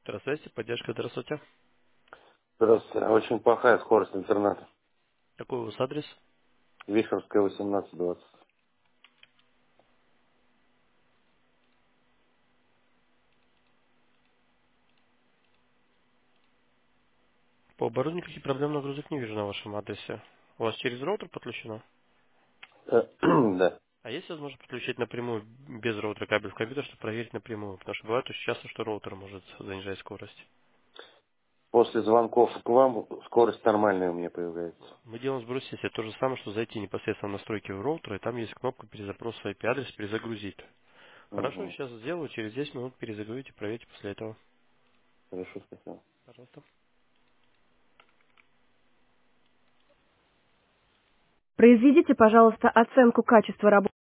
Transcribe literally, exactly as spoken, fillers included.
Здравствуйте, поддержка, здравствуйте. Здравствуйте. Очень плохая скорость интернета. Какой у вас адрес? Вихровская, восемнадцать двадцать. По оборудованию каких проблем нагрузок не вижу на вашем адресе. У вас через роутер подключено? Э, Да. А есть возможность подключить напрямую без роутера кабель в компьютер, чтобы проверить напрямую? Потому что бывает очень часто, что роутер может занижать скорость. После звонков к вам скорость нормальная у меня появляется. Мы делаем сброс сети. Это то же самое, что зайти непосредственно в настройки в роутера, и там есть кнопка перезапроса ай пи-адрес перезагрузить. Хорошо, Угу. сейчас сделаю, через десять минут перезагрузите, проверьте после этого. Хорошо, спасибо. Пожалуйста. Произведите, пожалуйста, оценку качества работы.